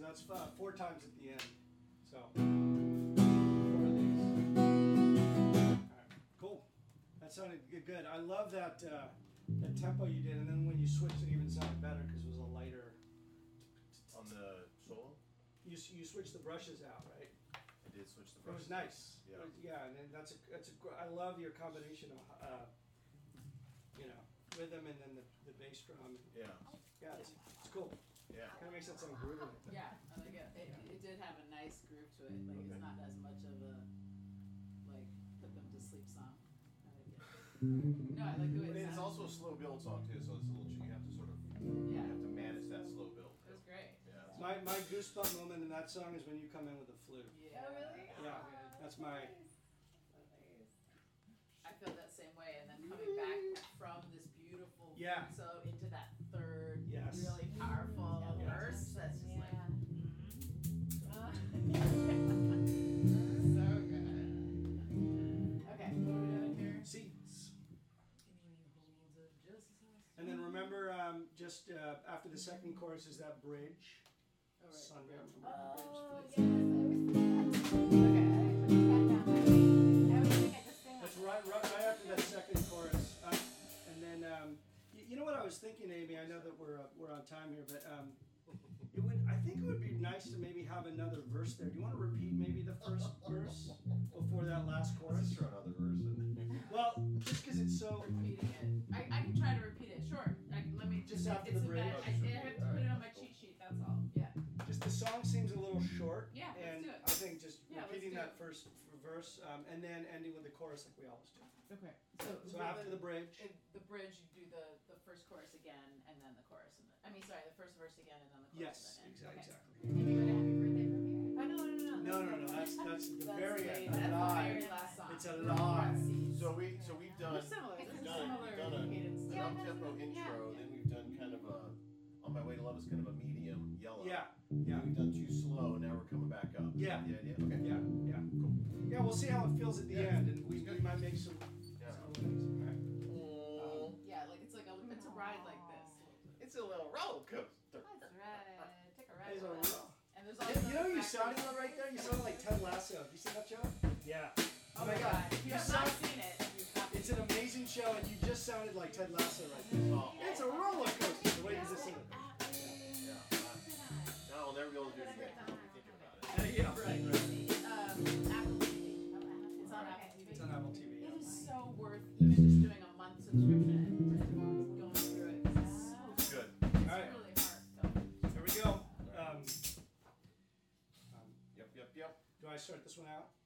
that's 4 times at the end. So 4 of these. All right, cool. That sounded good. I love that that tempo you did, and then when you switched, it even sounded better because it was a lighter. On the solo? You switched the brushes out, right? I did switch the It brushes. was nice. Yeah. Yeah, and then I love your combination of rhythm and then the bass drum. Yeah. Yeah, it's cool. Yeah. Kind of makes it sound groovy. Yeah, I like it. It did have a nice groove to it. Like it's not as much of a like put them to sleep song. I like it. No, I like the way But it it's sounds. also a slow build song too, so it's a little you have to sort of you have to manage that slow build. It was great. Yeah. My goosebump moment in that song is when you come in with the flute. Yeah. Oh, really? Yeah, that's my. Nice. I feel that same way, and then coming back from this beautiful Yeah. so into that third Yes. really powerful Yeah. verse. That's just like Yeah. so good. Okay, what are we doing here? Seats. Just And then remember, just after the second chorus is that bridge. all right. Sunday. Oh, yes. Bridge, I always forget. Okay, I put it back down. I always think I just sing That's on right after that second chorus. And then, you know what I was thinking, Amy? I know that we're on time here, but I think it would be nice to maybe have another verse there. Do you want to repeat maybe the first verse before that last chorus? Let's throw another verse in there. Well, just because it's so. Repeating it. I can try to repeat it. Sure. Let me Just after it's the a bridge. bad- I have to put it on my cheat sheet. That's all. Yeah. Just the song seems a little short. Yeah, let's And do it. I think just Yeah, let's repeating do that it. first verse and then ending with the chorus like we always do. Okay. So after the bridge. The bridge, you do the first chorus again, and then the chorus, and the first verse again, and then the chorus. Yes, and then exactly. Maybe go to Happy Birthday from here. Oh, no. No. That's the That's very the end. very A lie. last song. It's a lie. So we've done They're similar. It's They're similar we've done cadence. an Yeah, up tempo yeah. intro, then we've done kind of a On My Way to Love is kind of a medium yellow. Yeah. We've done too slow, now we're coming back up. Yeah. The idea? Okay. Yeah. Cool. Yeah, we'll see how it feels at the Yeah. end, and we might make some Yeah. things. All right. Yeah, like it's a ride like this. It's a little roller coaster. That's right. Take a ride. There's a with us. roll. And there's You also know the you fact sounded that- right there? You sounded like Ted Lasso. Have you seen that show? Yeah. Oh my god. If you have not sound- seen it, you have to. It's an amazing show, and you just sounded like Ted Lasso right there. Oh, It's a roller coaster, the way you just said it. yeah. Now I'll never be able to do it again. I'll be thinking about it. Yeah, right. Apple TV. It's on Okay. Apple TV. It's on Apple TV. It Yeah. is so worth even just doing a month subscription and going through it. It's so Good. It's Alright. really hard. So. Here we go. Yep. Do I start this one out?